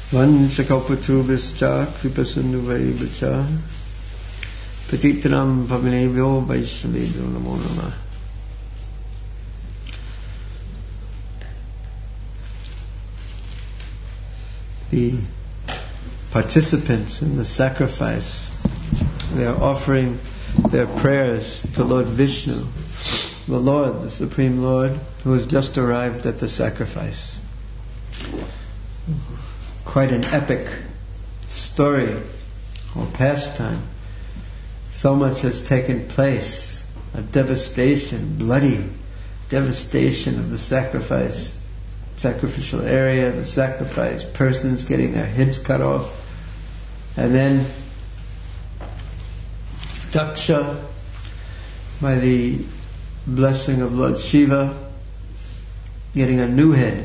Vanshakaupatubhischa kripasindhuvaivacha Patitram pavanebhyo vaishnavebhyo namo namah. The participants in the sacrifice, they are offering their prayers to Lord Vishnu, the Lord, the Supreme Lord, who has just arrived at the sacrifice. Quite an epic story or pastime. So much has taken place, a devastation, bloody devastation of the sacrificial area, the sacrifice, persons getting their heads cut off, and then Daksha, by the blessing of Lord Shiva, getting a new head,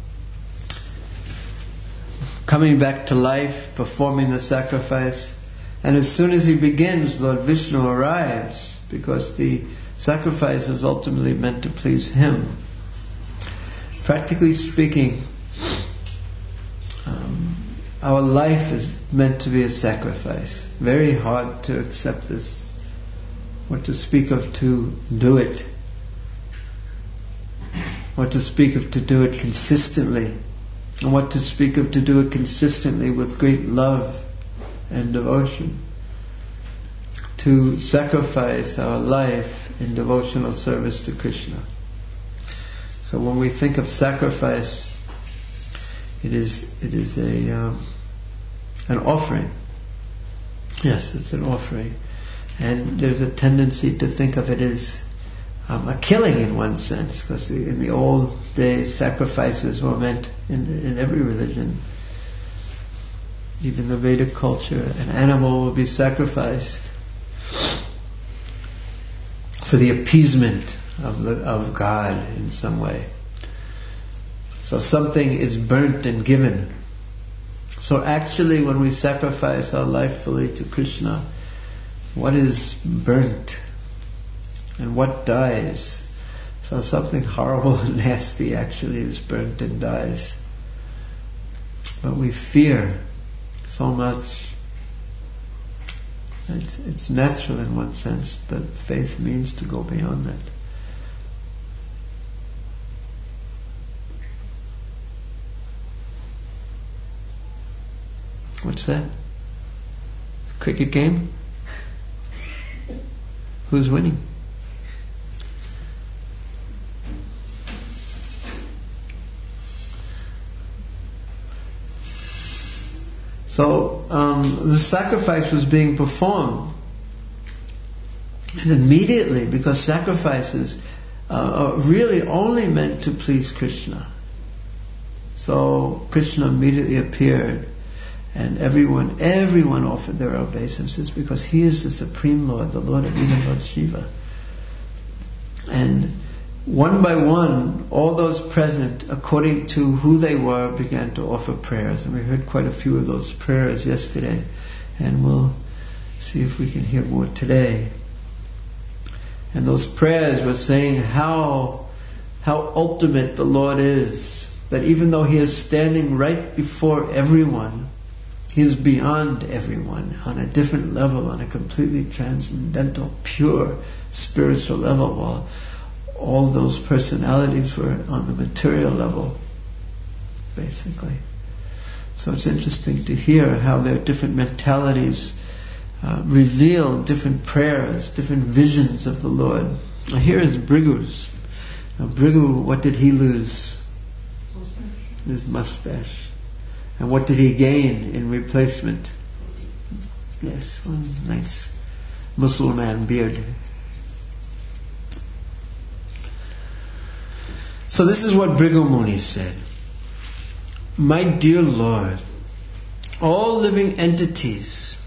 coming back to life, performing the sacrifice. And as soon as he begins, Lord Vishnu arrives, because the sacrifice is ultimately meant to please him. Practically speaking, our life is meant to be a sacrifice. Very hard to accept this, or to speak of to do it, or to speak of to do it consistently, and what to speak of to do it consistently with great love and devotion. To sacrifice our life in devotional service to Krishna. So when we think of sacrifice, it is an offering. Yes, it's an offering, and there's a tendency to think of it as a killing in one sense, because in the old days sacrifices were meant in every religion. Even the Vedic culture, an animal will be sacrificed for the appeasement of God in some way. So something is burnt and given. So actually when we sacrifice our life fully to Krishna, what is burnt and what dies? So something horrible and nasty actually is burnt and dies. But we fear so much. It's natural in one sense, but faith means to go beyond that. What's that? Cricket game? Who's winning? So the sacrifice was being performed, and immediately, because sacrifices are really only meant to please Krishna, so Krishna immediately appeared, and everyone offered their obeisances, because he is the Supreme Lord, the Lord of even Lord Shiva. And one by one, all those present, according to who they were, began to offer prayers. And we heard quite a few of those prayers yesterday. And we'll see if we can hear more today. And those prayers were saying how ultimate the Lord is. That even though He is standing right before everyone, He is beyond everyone, on a different level, on a completely transcendental, pure, spiritual level, while all those personalities were on the material level, basically. So it's interesting to hear how their different mentalities reveal different prayers, different visions of the Lord. Now here is Bhrigu's. Now Bhrigu, what did he lose? His mustache. And what did he gain in replacement? Yes, one nice Muslim beard. So this is what Bhrigu Muni said. My dear Lord, all living entities,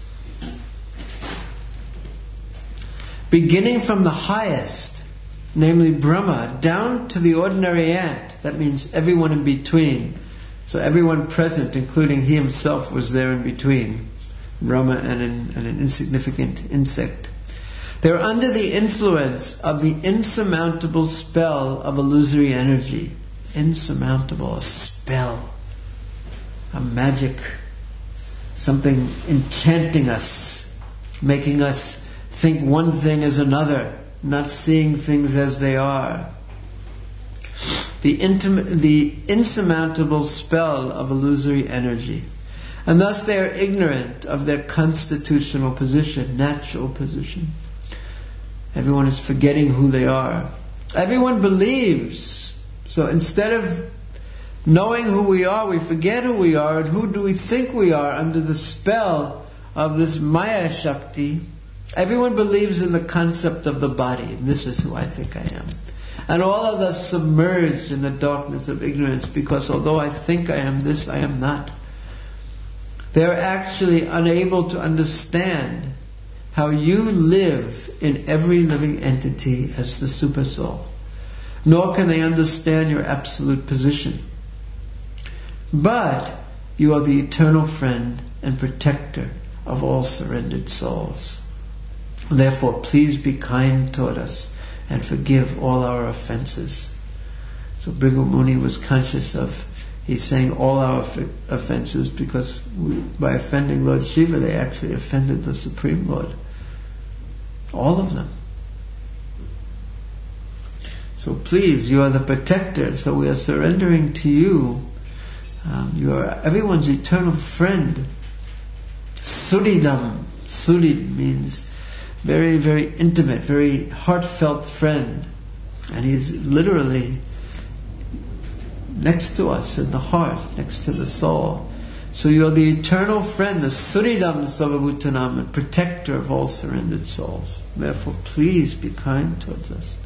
beginning from the highest, namely Brahma, down to the ordinary ant, that means everyone in between. So everyone present, including he himself, was there in between, Brahma and an insignificant insect. They're under the influence of the insurmountable spell of illusory energy. Insurmountable, a spell. a magic, something enchanting us, making us think one thing as another, not seeing things as they are. The insurmountable spell of illusory energy. And thus they are ignorant of their constitutional position, natural position. Everyone is forgetting who they are. Everyone believes. So instead of knowing who we are, we forget who we are, and who do we think we are under the spell of this Maya Shakti. Everyone believes in the concept of the body, and this is who I think I am. And all of us submerged in the darkness of ignorance, because although I think I am this, I am not. They are actually unable to understand how you live in every living entity as the Supersoul. Nor can they understand your absolute position. But you are the eternal friend and protector of all surrendered souls. Therefore, please be kind toward us and forgive all our offenses. So Bhrigu Muni was conscious of, he's saying all our offenses, because by offending Lord Shiva, they actually offended the Supreme Lord. All of them. So please, you are the protector, so we are surrendering to you. You are everyone's eternal friend. Suridam. Surid means very, very intimate, very heartfelt friend. And he's literally next to us in the heart, next to the soul. So you are the eternal friend, the Suridam Sarvabhutanam, protector of all surrendered souls. Therefore, please be kind towards us.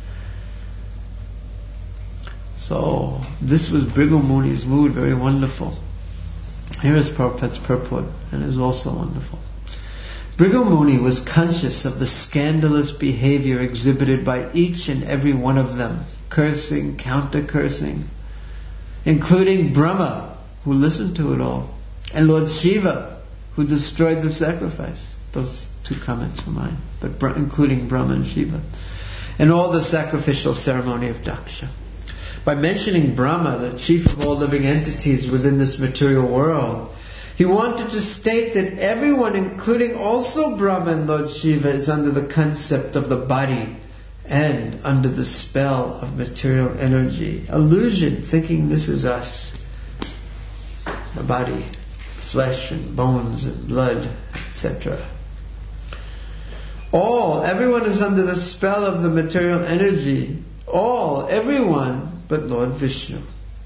So, this was Bhrigu Muni's mood, very wonderful. Here is Prabhupada's purport, and it is also wonderful. Bhrigu Muni was conscious of the scandalous behavior exhibited by each and every one of them, cursing, counter-cursing, including Brahma, who listened to it all, and Lord Shiva, who destroyed the sacrifice. Those two comments were mine, but including Brahma and Shiva, and all the sacrificial ceremony of Daksha. By mentioning Brahma, the chief of all living entities within this material world, he wanted to state that everyone, including also Brahma and Lord Shiva, is under the concept of the body and under the spell of material energy. Illusion, thinking this is us. The body, flesh and bones and blood, etc. Everyone is under the spell of the material energy. Everyone but Lord Vishnu.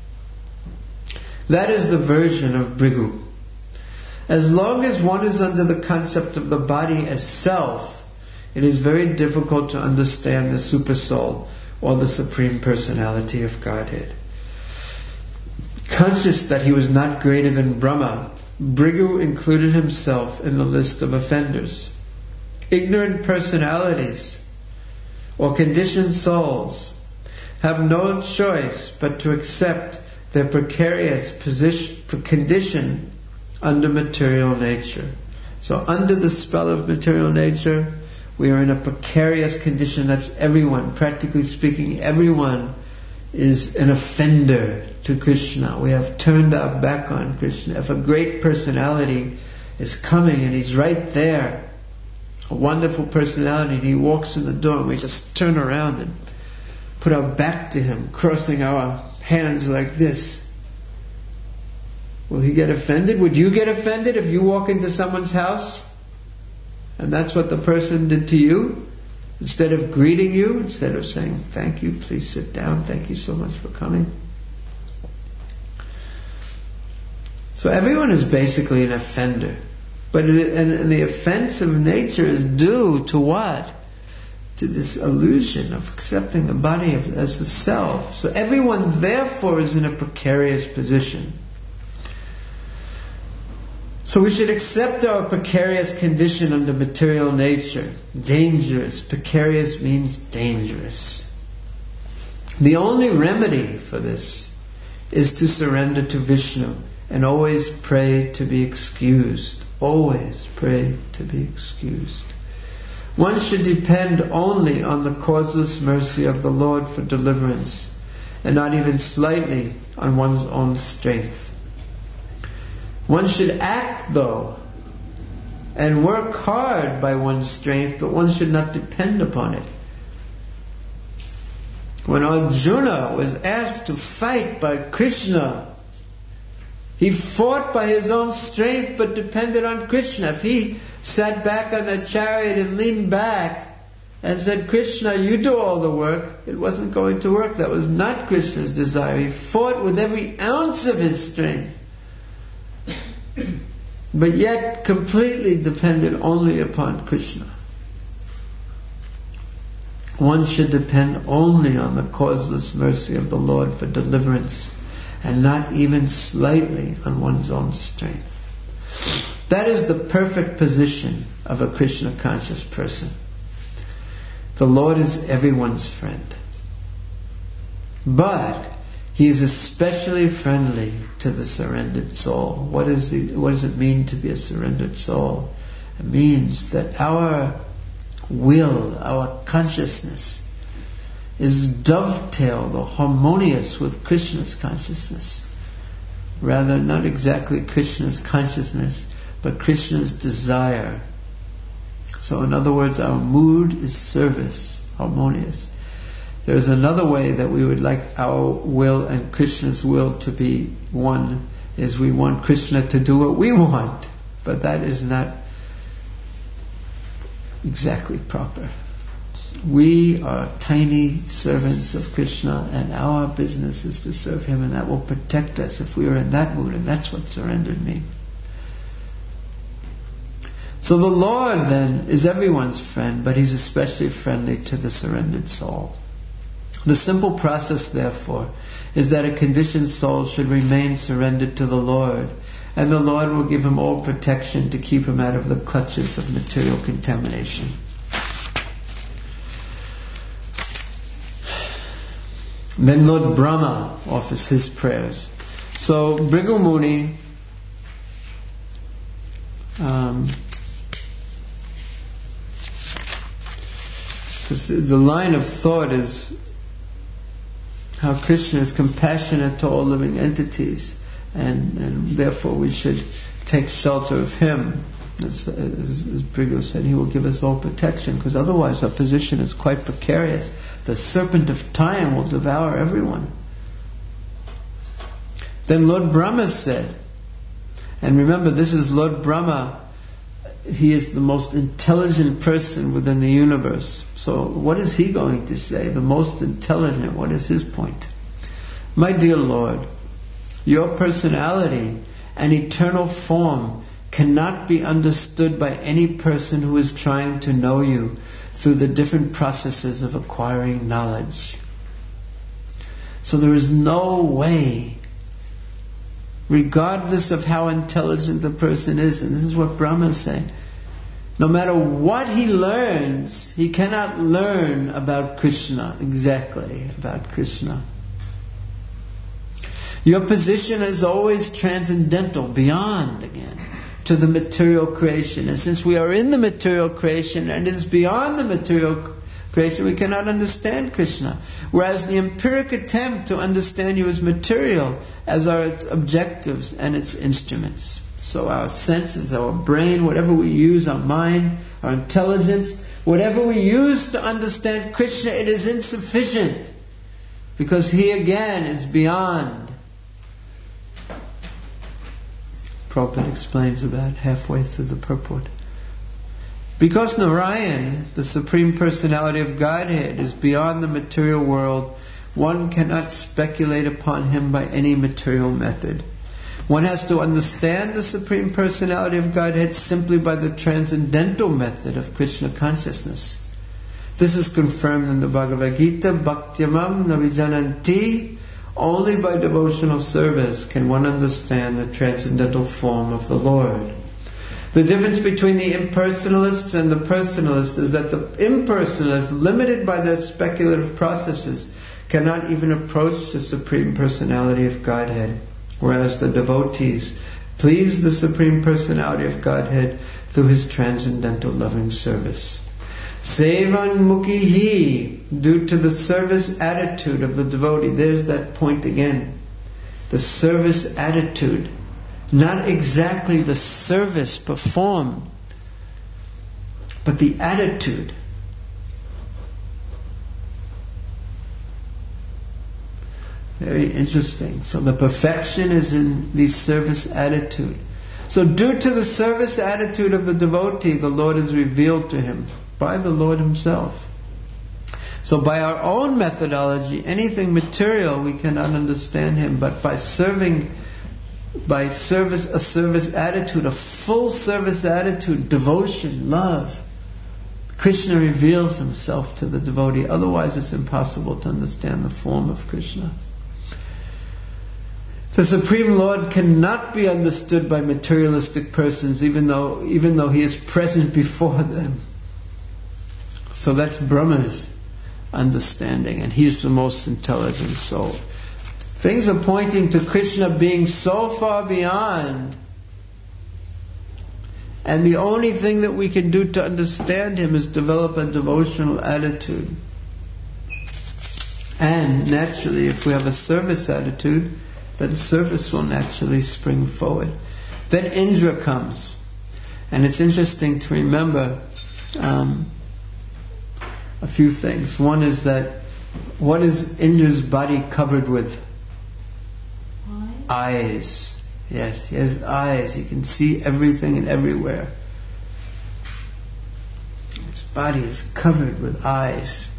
That is the version of Bhrigu. As long as one is under the concept of the body as self, it is very difficult to understand the Supersoul or the Supreme Personality of Godhead. Conscious that he was not greater than Brahma, Bhrigu included himself in the list of offenders. Ignorant personalities or conditioned souls have no choice but to accept their precarious condition under material nature. So under the spell of material nature, we are in a precarious condition. That's everyone. Practically speaking, everyone is an offender to Krishna. We have turned our back on Krishna. If a great personality is coming and he's right there, a wonderful personality, and he walks in the door, and we just turn around and put our back to him, crossing our hands like this. Will he get offended? Would you get offended if you walk into someone's house and that's what the person did to you? Instead of greeting you, instead of saying, thank you, please sit down, thank you so much for coming. So everyone is basically an offender. But and the offensive nature is due to what? To this illusion of accepting the body as the self. So everyone therefore is in a precarious position. So we should accept our precarious condition under material nature. Dangerous. Precarious means dangerous. The only remedy for this is to surrender to Vishnu and always pray to be excused. Always pray to be excused. One should depend only on the causeless mercy of the Lord for deliverance, and not even slightly on one's own strength. One should act, though, and work hard by one's strength, but one should not depend upon it. When Arjuna was asked to fight by Krishna, he fought by his own strength but depended on Krishna. If he sat back on the chariot and leaned back and said, Krishna, you do all the work, it wasn't going to work. That was not Krishna's desire. He fought with every ounce of his strength, but yet completely depended only upon Krishna. One should depend only on the causeless mercy of the Lord for deliverance, and not even slightly on one's own strength. That is the perfect position of a Krishna conscious person. The Lord is everyone's friend, but He is especially friendly to the surrendered soul. What does it mean to be a surrendered soul? It means that our will, our consciousness is dovetailed or harmonious with Krishna's consciousness. Rather, not exactly Krishna's consciousness, but Krishna's desire. So in other words, our mood is service, harmonious. There's another way that we would like our will and Krishna's will to be one, is we want Krishna to do what we want. But that is not exactly proper. We are tiny servants of Krishna, and our business is to serve Him, and that will protect us if we are in that mood, and that's what surrendered means. So the Lord then is everyone's friend, but He's especially friendly to the surrendered soul. The simple process, therefore, is that a conditioned soul should remain surrendered to the Lord, and the Lord will give him all protection to keep him out of the clutches of material contamination. Then Lord Brahma offers his prayers. So Bhrigu Muni the line of thought is how Krishna is compassionate to all living entities, and therefore we should take shelter of Him. As Bhrigu said, He will give us all protection, because otherwise our position is quite precarious. The serpent of time will devour everyone. Then Lord Brahma said, and remember, this is Lord Brahma, he is the most intelligent person within the universe. So what is he going to say? The most intelligent, what is his point? My dear Lord, your personality and eternal form cannot be understood by any person who is trying to know you through the different processes of acquiring knowledge. So there is no way, regardless of how intelligent the person is, and this is what Brahma is saying, no matter what he learns, he cannot learn about Krishna, exactly about Krishna. Your position is always transcendental, beyond again, to the material creation. And since we are in the material creation and it is beyond the material creation, we cannot understand Krishna. Whereas the empiric attempt to understand you as material, as are its objectives and its instruments. So our senses, our brain, whatever we use, our mind, our intelligence, whatever we use to understand Krishna, it is insufficient. Because He again is beyond. Prabhupada explains about halfway through the purport. Because Narayan, the Supreme Personality of Godhead, is beyond the material world, one cannot speculate upon Him by any material method. One has to understand the Supreme Personality of Godhead simply by the transcendental method of Krishna consciousness. This is confirmed in the Bhagavad Gita, Bhaktyamam Navijananti. Only by devotional service can one understand the transcendental form of the Lord. The difference between the impersonalists and the personalists is that the impersonalists, limited by their speculative processes, cannot even approach the Supreme Personality of Godhead, whereas the devotees please the Supreme Personality of Godhead through His transcendental loving service. Sevan Mukhihi, due to the service attitude of the devotee. There's that point again. The service attitude. Not exactly the service performed, but the attitude. Very interesting. So the perfection is in the service attitude. So due to the service attitude of the devotee, the Lord is revealed to him by the Lord himself. So by our own methodology, anything material, we cannot understand him, but by service, a service attitude, a full service attitude, devotion, love, Krishna reveals himself to the devotee. Otherwise it's impossible to understand the form of Krishna. The Supreme Lord cannot be understood by materialistic persons, even though he is present before them. So that's Brahma's understanding, and he's the most intelligent soul. Things are pointing to Krishna being so far beyond, and the only thing that we can do to understand him is develop a devotional attitude. And naturally, if we have a service attitude, then service will naturally spring forward. Then Indra comes. And it's interesting to remember a few things. One is that, what is Indra's body covered with? Eyes. Yes, he has eyes. He can see everything and everywhere. His body is covered with eyes.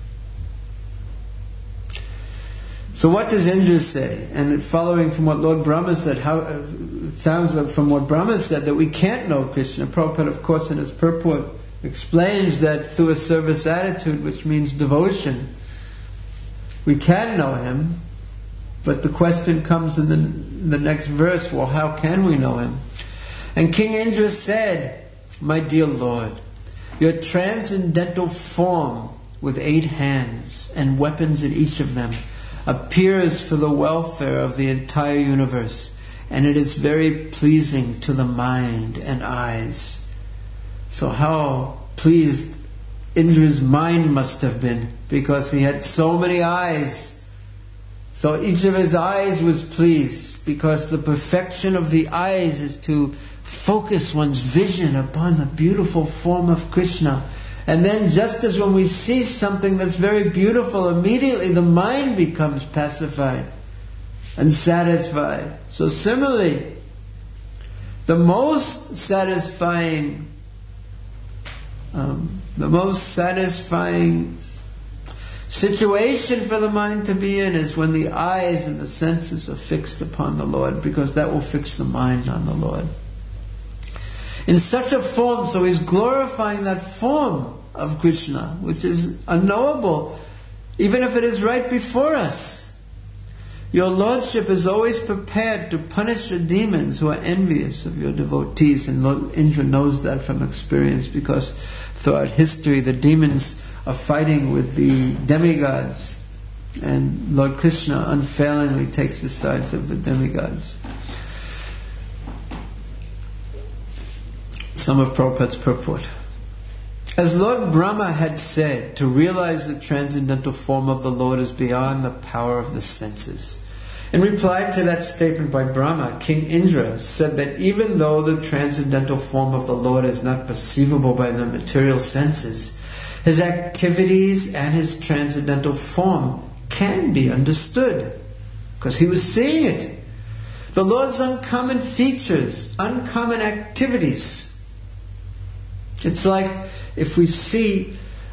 So what does Indra say? And following from what Lord Brahma said, it sounds like from what Brahma said that we can't know Krishna. Prabhupada, of course, in his purport explains that through a service attitude, which means devotion, we can know him. But the question comes in the next verse, well, how can we know him? And King Indra said, my dear Lord, your transcendental form with 8 hands and weapons in each of them appears for the welfare of the entire universe, and it is very pleasing to the mind and eyes. So how pleased Indra's mind must have been, because he had so many eyes. So each of his eyes was pleased, because the perfection of the eyes is to focus one's vision upon the beautiful form of Krishna. And then just as when we see something that's very beautiful, immediately the mind becomes pacified and satisfied. So similarly, the most satisfying situation for the mind to be in is when the eyes and the senses are fixed upon the Lord, because that will fix the mind on the Lord. In such a form, so he's glorifying that form of Krishna, which is unknowable, even if it is right before us. Your Lordship is always prepared to punish the demons who are envious of your devotees. And Lord Indra knows that from experience, because throughout history the demons are fighting with the demigods, and Lord Krishna unfailingly takes the sides of the demigods. Some of Prabhupada's purport. As Lord Brahma had said, to realize the transcendental form of the Lord is beyond the power of the senses. In reply to that statement by Brahma, King Indra said that even though the transcendental form of the Lord is not perceivable by the material senses, his activities and his transcendental form can be understood, because he was seeing it. The Lord's uncommon features, uncommon activities. It's like if we see,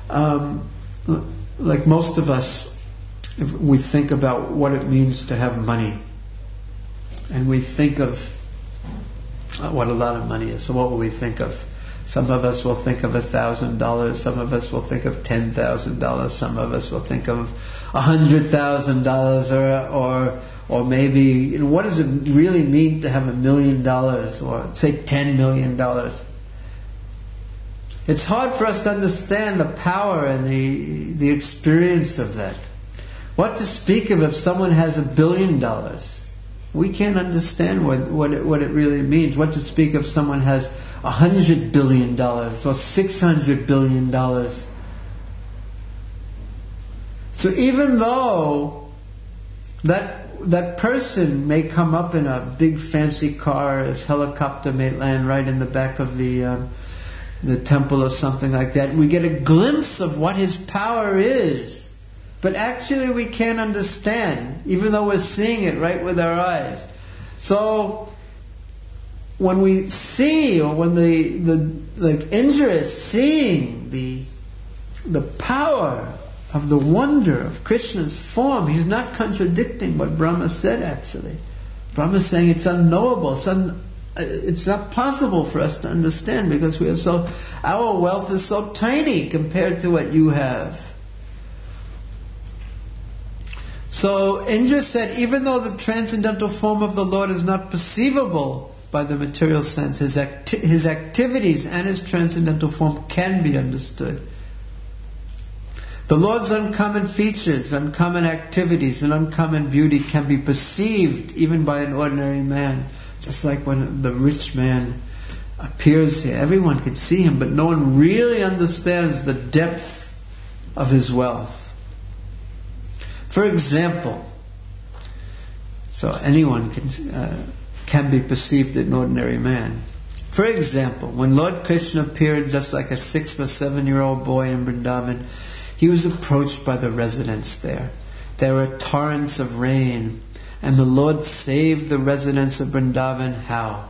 like most of us, if we think about what it means to have money, and we think of what a lot of money is. So what will we think of? Some of us will think of $1,000. Some of us will think of $10,000. Some of us will think of $100,000, or maybe, what does it really mean to have $1 million, or say $10 million? It's hard for us to understand the power and the experience of that. What to speak of if someone has $1 billion? We can't understand what it really means. What to speak of someone has $100 billion or $600 billion? So even though that that person may come up in a big fancy car, his helicopter may land right in the back of the temple or something like that. We get a glimpse of what his power is. But actually we can't understand, even though we're seeing it right with our eyes. So when we see, or when the Indra is seeing the power of the wonder of Krishna's form, he's not contradicting what Brahma said actually. Brahma is saying it's unknowable, it's not possible for us to understand because our wealth is so tiny compared to what you have. So Indra said, even though the transcendental form of the Lord is not perceivable by the material sense, his activities and his transcendental form can be understood. The Lord's uncommon features, uncommon activities, and uncommon beauty can be perceived even by an ordinary man. Just like when the rich man appears here, everyone can see him, but no one really understands the depth of his wealth. For example, so anyone can be perceived as an ordinary man. For example, when Lord Krishna appeared just like a 6 or 7-year-old boy in Vrindavan, he was approached by the residents there. There were torrents of rain, and the Lord saved the residents of Vrindavan. How?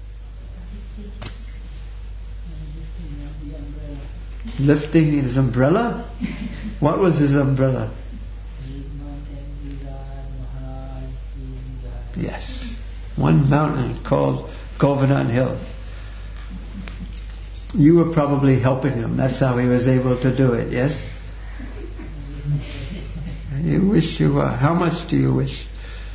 Lifting his umbrella? What was his umbrella? Yes. One mountain called Govardhan Hill. You were probably helping him. That's how he was able to do it, yes? You wish you were. How much do you wish?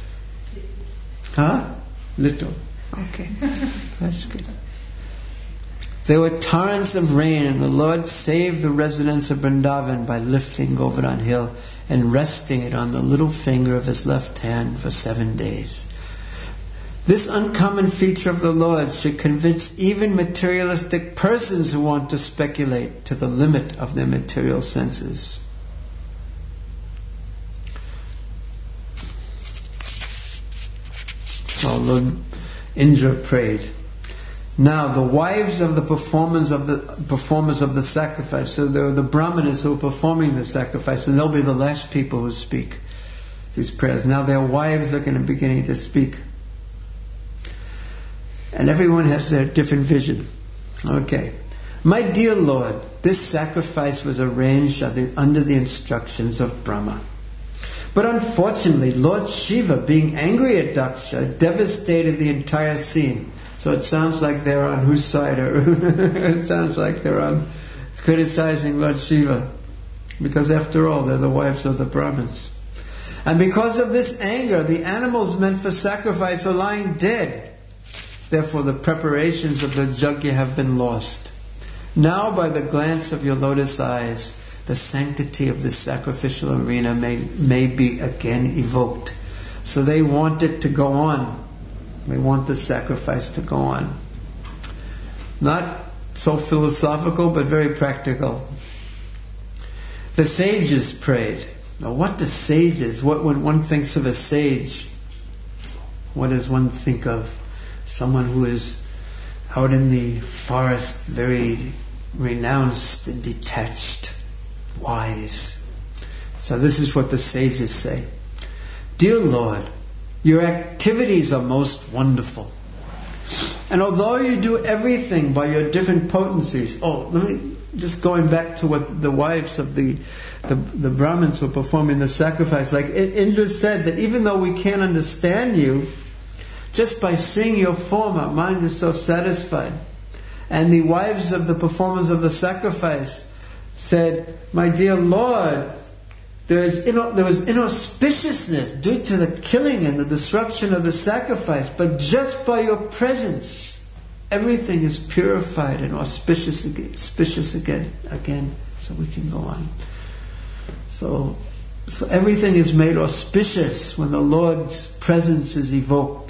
Huh? Little. Okay. That's good. There were torrents of rain, and the Lord saved the residents of Vrindavan by lifting Govardhan Hill and resting it on the little finger of his left hand for 7 days. This uncommon feature of the Lord should convince even materialistic persons who want to speculate to the limit of their material senses. So Lord Indra prayed. Now the wives of the performers of the sacrifice, so there are the brahmanas who are performing the sacrifice, and they'll be the last people who speak these prayers. Now their wives are going to beginning to speak. And everyone has their different vision. Okay. My dear Lord, this sacrifice was arranged under the instructions of Brahma. But unfortunately, Lord Shiva, being angry at Daksha, devastated the entire scene. So it sounds like they're on whose side? It sounds like they're on criticizing Lord Shiva. Because after all, they're the wives of the Brahmins. And because of this anger, the animals meant for sacrifice are lying dead. Therefore the preparations of the yajna have been lost. Now by the glance of your lotus eyes, the sanctity of this sacrificial arena may be again evoked. So they want it to go on. They want the sacrifice to go on. Not so philosophical, but very practical. The sages prayed. Now what do sages, when one thinks of a sage, what does one think of? Someone who is out in the forest, very renounced and detached, wise. So this is what the sages say. Dear Lord, your activities are most wonderful. And although you do everything by your different potencies, just going back to what the wives of the Brahmins were performing the sacrifice, like Indra said that even though we can't understand you, just by seeing your form, our mind is so satisfied. And the wives of the performers of the sacrifice said, my dear Lord, there was inauspiciousness due to the killing and the disruption of the sacrifice, but just by your presence, everything is purified and auspicious again, so we can go on. So everything is made auspicious when the Lord's presence is evoked.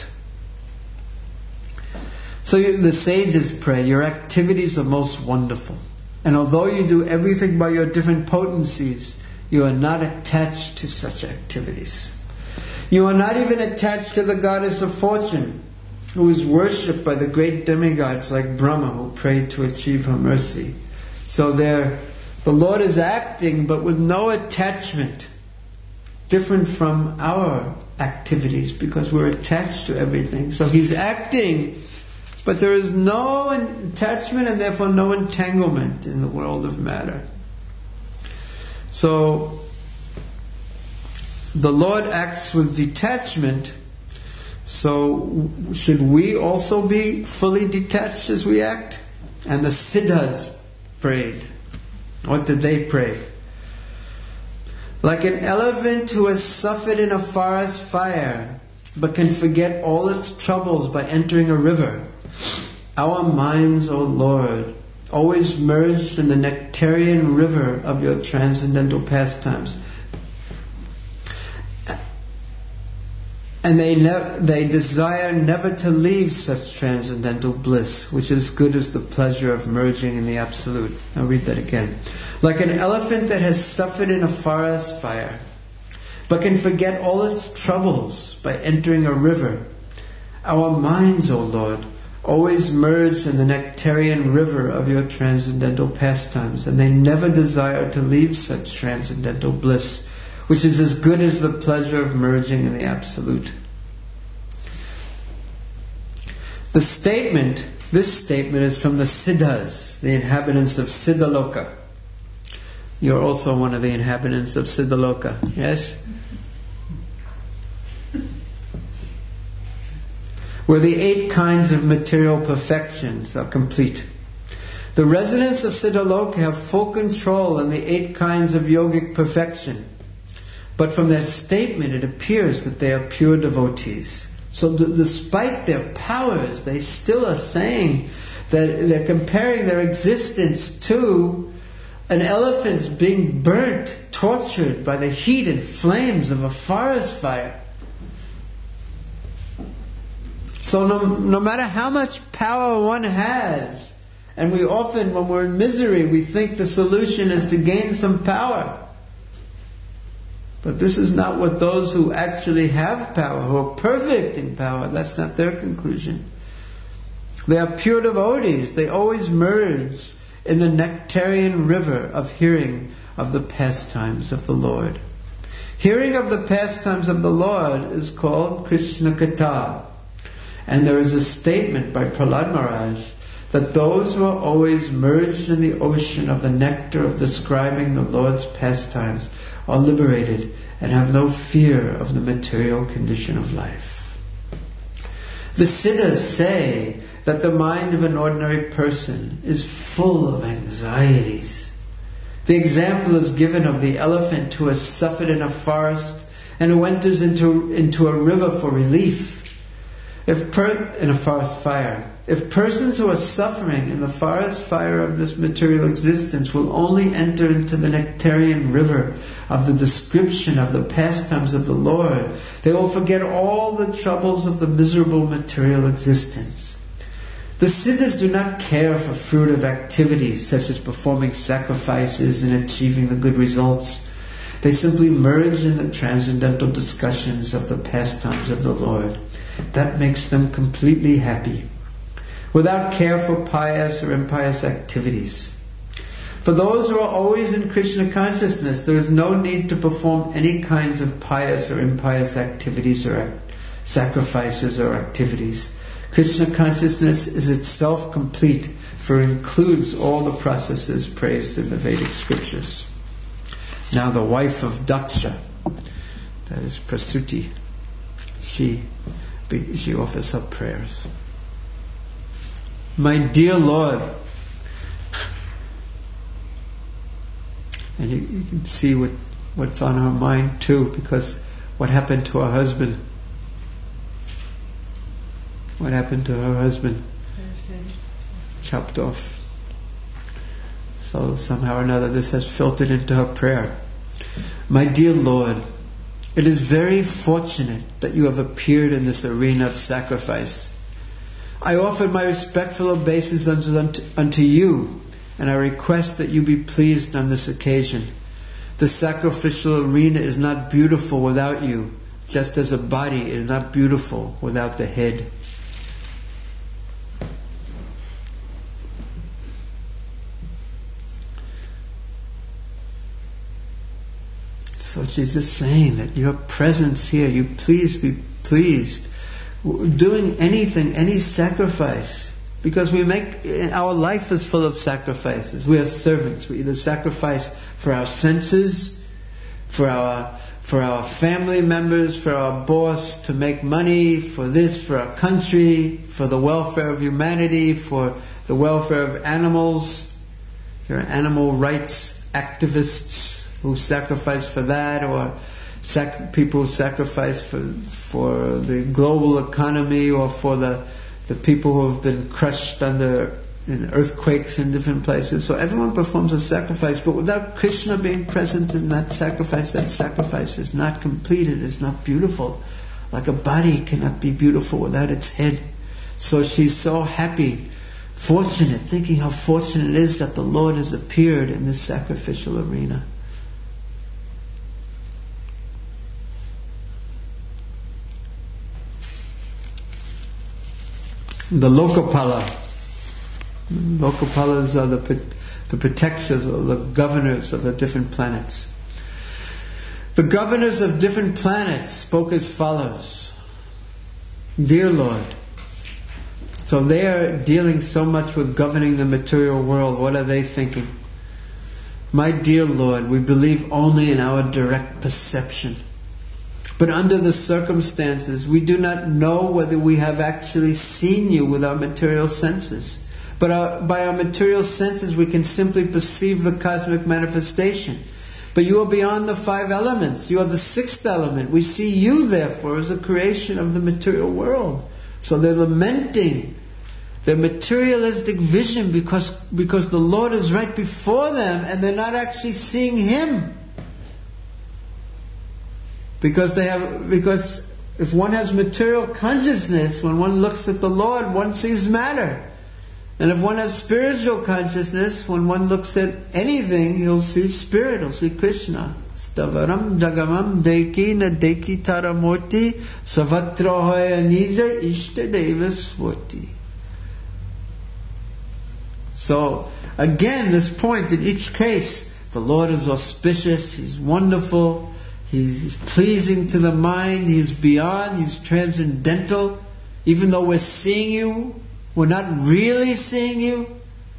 So the sages pray, your activities are most wonderful. And although you do everything by your different potencies, you are not attached to such activities. You are not even attached to the goddess of fortune, who is worshipped by the great demigods like Brahma, who pray to achieve her mercy. So there, the Lord is acting, but with no attachment, different from our activities, because we're attached to everything. So He's acting, but there is no attachment and therefore no entanglement in the world of matter. So the Lord acts with detachment. So should we also be fully detached as we act? And the Siddhas prayed. What did they pray? Like an elephant who has suffered in a forest fire, but can forget all its troubles by entering a river, our minds, O Lord, always merged in the nectarian river of your transcendental pastimes. And they desire never to leave such transcendental bliss, which is good as the pleasure of merging in the Absolute. I'll read that again. Like an elephant that has suffered in a forest fire, but can forget all its troubles by entering a river, our minds, O Lord, always merged in the nectarian river of your transcendental pastimes, and they never desire to leave such transcendental bliss, which is as good as the pleasure of merging in the Absolute. This statement is from the Siddhas, the inhabitants of Siddhaloka. You're also one of the inhabitants of Siddhaloka, yes? Where the 8 kinds of material perfections are complete. The residents of Siddhaloka have full control in the 8 kinds of yogic perfection. But from their statement it appears that they are pure devotees. So despite their powers, they still are saying that they're comparing their existence to an elephant's being burnt, tortured by the heat and flames of a forest fire. So no matter how much power one has, and we often, when we're in misery, we think the solution is to gain some power. But this is not what those who actually have power, who are perfect in power, that's not their conclusion. They are pure devotees. They always merge in the nectarian river of hearing of the pastimes of the Lord. Hearing of the pastimes of the Lord is called Krishna Katha. And there is a statement by Prahlad Maharaj that those who are always merged in the ocean of the nectar of describing the Lord's pastimes are liberated and have no fear of the material condition of life. The Siddhas say that the mind of an ordinary person is full of anxieties. The example is given of the elephant who has suffered in a forest and who enters into a river for relief. In a forest fire. If persons who are suffering in the forest fire of this material existence will only enter into the nectarian river of the description of the pastimes of the Lord, they will forget all the troubles of the miserable material existence. The Siddhas do not care for fruitive activities such as performing sacrifices and achieving the good results. They simply merge in the transcendental discussions of the pastimes of the Lord. That makes them completely happy, without care for pious or impious activities. For those who are always in Krishna consciousness, there is no need to perform any kinds of pious or impious activities or sacrifices or activities. Krishna consciousness is itself complete, for it includes all the processes praised in the Vedic scriptures. Now the wife of Daksha, that is Prasuti, she offers up prayers. My dear Lord, and you can see what's on her mind too, because what happened to her husband? What happened to her husband? Chopped off. So somehow or another this has filtered into her prayer. My dear Lord, it is very fortunate that you have appeared in this arena of sacrifice. I offer my respectful obeisance unto you, and I request that you be pleased on this occasion. The sacrificial arena is not beautiful without you. just as a body is not beautiful without the head. So Jesus is saying that your presence here, you please be pleased, doing anything, any sacrifice, because our life is full of sacrifices. We are servants. We either sacrifice for our senses, for our family members, for our boss, to make money, for this, for our country, for the welfare of humanity, for the welfare of animals. There are animal rights activists who sacrifice for that, or people who sacrifice for the global economy, or for the people who have been crushed in earthquakes in different places. So everyone performs a sacrifice, but without Krishna being present in that sacrifice is not completed, is not beautiful. Like a body cannot be beautiful without its head. So she's so happy, fortunate, thinking how fortunate it is that the Lord has appeared in this sacrificial arena. The Lokapalas are the protectors or the governors of the different planets. The governors of different planets spoke as follows: Dear Lord, so they are dealing so much with governing the material world. What are they thinking? My dear Lord, we believe only in our direct perception. But under the circumstances, we do not know whether we have actually seen you with our material senses. But by our material senses, we can simply perceive the cosmic manifestation. But you are beyond the 5 elements. You are the 6th element. We see you, therefore, as a creation of the material world. So they're lamenting their materialistic vision because the Lord is right before them and they're not actually seeing Him. Because if one has material consciousness, when one looks at the Lord, one sees matter. And if one has spiritual consciousness, when one looks at anything, he'll see spirit, he'll see Krishna. Stavaram jagamam dekina deki taramurti savatrohaya nija ishtadeva swati. So, again, this point, in each case, the Lord is auspicious, He's wonderful, He's pleasing to the mind, He's beyond, He's transcendental. Even though we're seeing you, we're not really seeing you.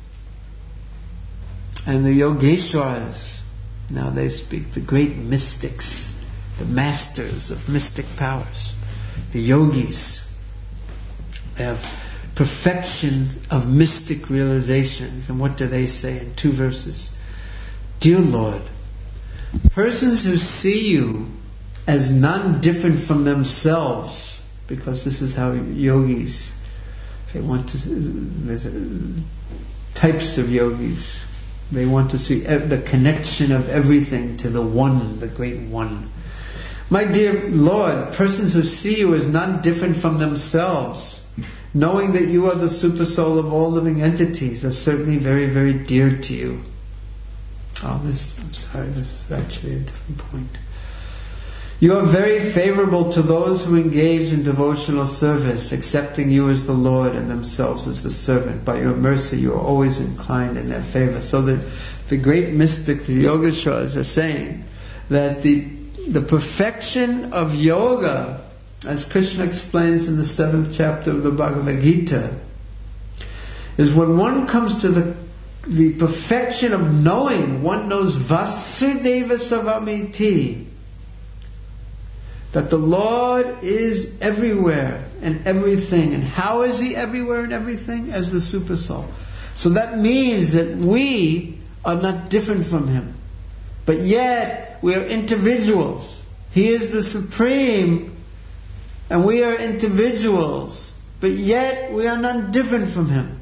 And the Yogeshwaras, now they speak, the great mystics, the masters of mystic powers, the yogis. They have perfection of mystic realizations. And what do they say in 2 verses? Dear Lord, persons who see you as none different from themselves, because this is how yogis, there's types of yogis. They want to see the connection of everything to the One, the Great One. My dear Lord, persons who see you as none different from themselves, knowing that you are the super soul of all living entities, are certainly very, very dear to you. This is actually a different point. You are very favorable to those who engage in devotional service, accepting you as the Lord and themselves as the servant. By your mercy, you are always inclined in their favor. So the great mystic, the Yogeshwaras, are saying that the perfection of yoga, as Krishna explains in the 7th chapter of the Bhagavad Gita, is when one comes to the perfection of knowing, one knows Vasudeva Savamiti, that the Lord is everywhere and everything. And how is He everywhere and everything? As the Super Soul. So that means that we are not different from Him. But yet, we are individuals. He is the Supreme, and we are individuals. But yet, we are not different from Him.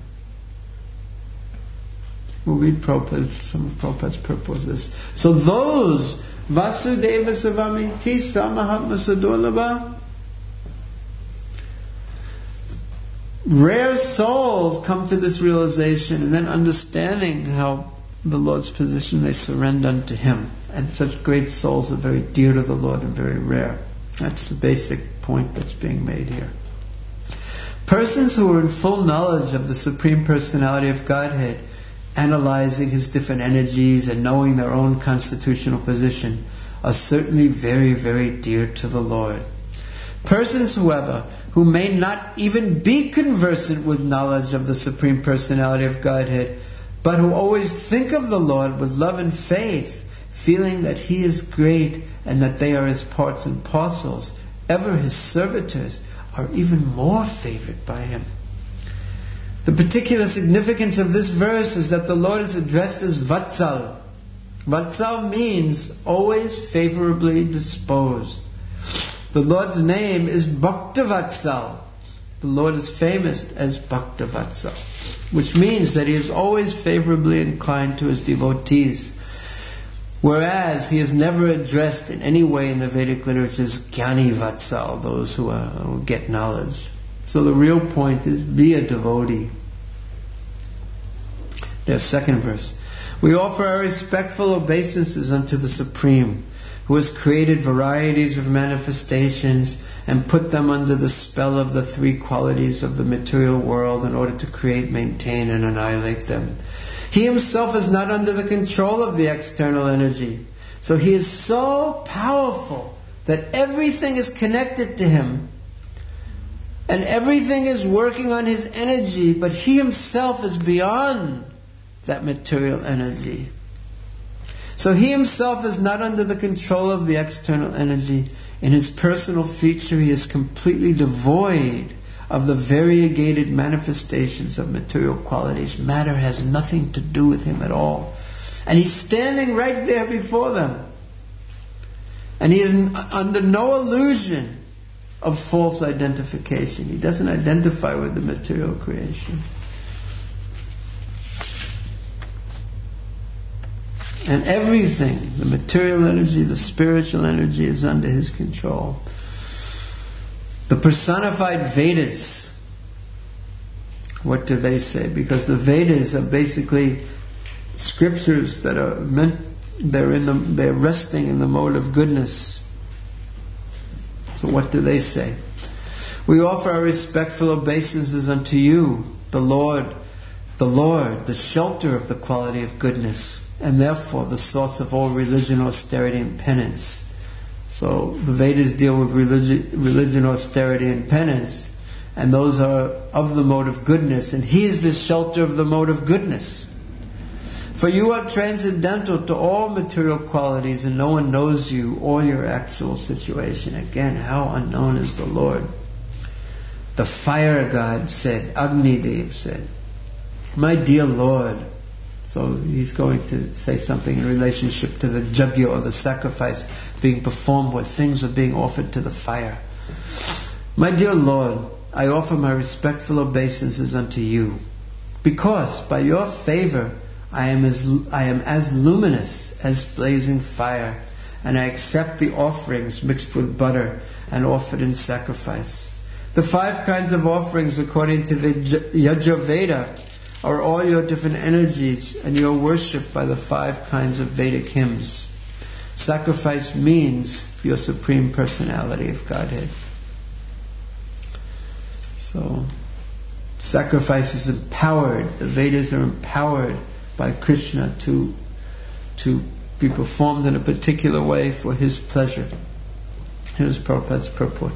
We'll read some of Prabhupada's purport of this. So those Vasudeva Savamiti Samahatma Sadurlabha, rare souls come to this realization, and then understanding how the Lord's position, they surrender unto Him. And such great souls are very dear to the Lord and very rare. That's the basic point that's being made here. Persons who are in full knowledge of the Supreme Personality of Godhead, analyzing His different energies and knowing their own constitutional position, are certainly very, very dear to the Lord. Persons, however, who may not even be conversant with knowledge of the Supreme Personality of Godhead, but who always think of the Lord with love and faith, feeling that He is great and that they are His parts and parcels, ever His servitors, are even more favored by Him. The particular significance of this verse is that the Lord is addressed as Vatsal. Vatsal means always favorably disposed. The Lord's name is Bhaktavatsal. The Lord is famous as Bhaktavatsal, which means that He is always favorably inclined to His devotees. Whereas He is never addressed in any way in the Vedic literature as Jnani Vatsal, those who get knowledge. So the real point is, be a devotee. Their second verse. We offer our respectful obeisances unto the Supreme, who has created varieties of manifestations and put them under the spell of the three qualities of the material world in order to create, maintain, and annihilate them. He Himself is not under the control of the external energy. So He is so powerful that everything is connected to Him and everything is working on His energy, but He Himself is beyond that material energy. So He Himself is not under the control of the external energy. In His personal feature, He is completely devoid of the variegated manifestations of material qualities. Matter has nothing to do with Him at all. And He's standing right there before them. And He is under no illusion of false identification. He doesn't identify with the material creation. And everything, the material energy, the spiritual energy, is under His control. The personified Vedas, what do they say? Because the Vedas are basically scriptures that are meant, they're resting in the mode of goodness. So what do they say? We offer our respectful obeisances unto You, the Lord, the shelter of the quality of goodness, and therefore the source of all religion, austerity, and penance. So the Vedas deal with religion, austerity, and penance, and those are of the mode of goodness, and He is the shelter of the mode of goodness. For You are transcendental to all material qualities, and no one knows You or your actual situation. Again, how unknown is the Lord? The fire god said, Agni Dev said, my dear Lord. So he's going to say something in relationship to the yajna, or the sacrifice being performed where things are being offered to the fire. My dear Lord, I offer my respectful obeisances unto You, because by Your favor I am as luminous as blazing fire, and I accept the offerings mixed with butter and offered in sacrifice. The 5 kinds of offerings according to the Yajna Veda are all Your different energies and Your worship by the 5 kinds of Vedic hymns. Sacrifice means Your Supreme Personality of Godhead. So, sacrifice is empowered. The Vedas are empowered by Krishna to be performed in a particular way for His pleasure. Here's Prabhupada's purport.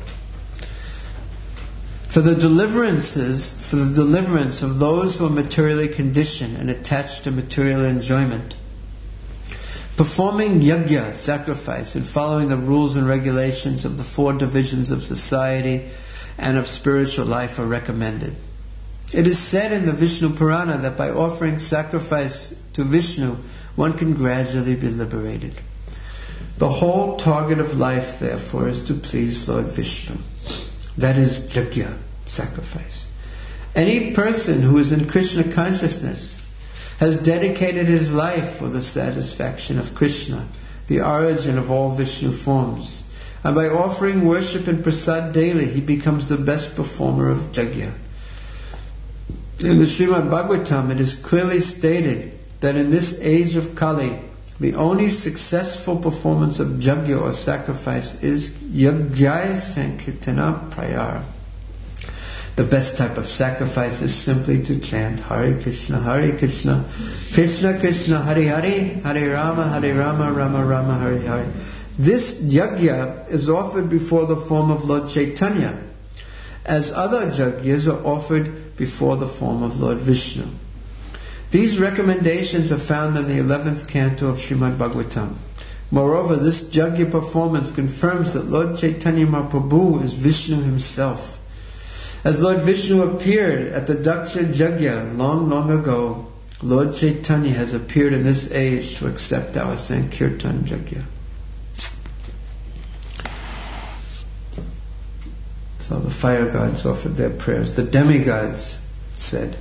For the deliverance of those who are materially conditioned and attached to material enjoyment, performing yajna, sacrifice, and following the rules and regulations of the 4 divisions of society and of spiritual life are recommended. It is said in the Vishnu Purana that by offering sacrifice to Vishnu, one can gradually be liberated. The whole target of life, therefore, is to please Lord Vishnu. That is yajna, sacrifice. Any person who is in Krishna consciousness has dedicated his life for the satisfaction of Krishna, the origin of all Vishnu forms. And by offering worship and prasad daily, he becomes the best performer of yajna. In the Srimad Bhagavatam, it is clearly stated that in this age of Kali, The only successful performance of yajna or sacrifice is yajna sankirtana prayara. The best type of sacrifice is simply to chant Hare Krishna, Krishna Krishna, Hare Hare, Hare Rama, Rama Rama, Hare Hare. This yajna is offered before the form of Lord Chaitanya, as other yajnas are offered before the form of Lord Vishnu. These recommendations are found in the 11th canto of Srimad Bhagavatam. Moreover, this yajna performance confirms that Lord Chaitanya Mahaprabhu is Vishnu himself. As Lord Vishnu appeared at the Daksha Yajna long ago, Lord Chaitanya has appeared in this age to accept our Sankirtan Yajna. So the fire gods offered their prayers. The demigods said,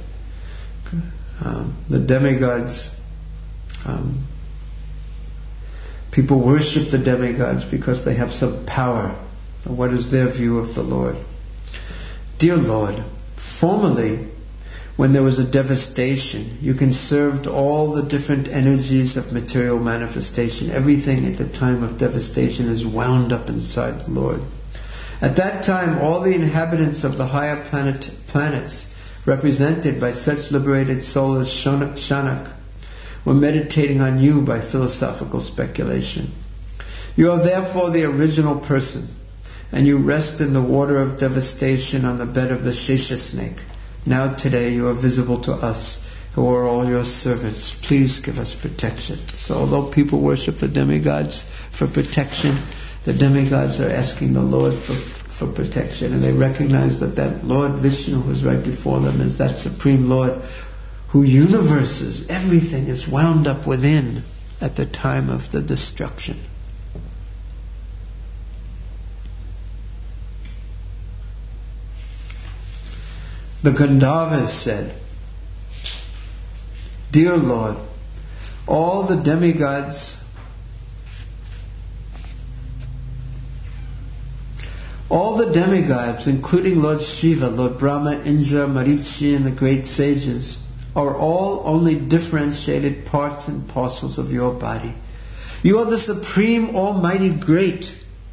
people worship the demigods because they have some power. What is their view of the Lord? Dear Lord, formerly, when there was a devastation, you conserved all the different energies of material manifestation. Everything at the time of devastation is wound up inside the Lord. At that time, all the inhabitants of the higher planets, represented by such liberated soul as Shanak, were meditating on you by philosophical speculation. You are therefore the original person, and you rest in the water of devastation on the bed of the Shesha snake. Now today you are visible to us, who are all your servants. Please give us protection. So although people worship the demigods for protection, the demigods are asking the Lord for protection, and they recognize that Lord Vishnu who is right before them is that Supreme Lord who universes, everything is wound up within at the time of the destruction. The Gandharvas said, Dear Lord, all the demigods, including Lord Shiva, Lord Brahma, Indra, Marichi, and the great sages, are all only differentiated parts and parcels of your body. You are the Supreme Almighty Great.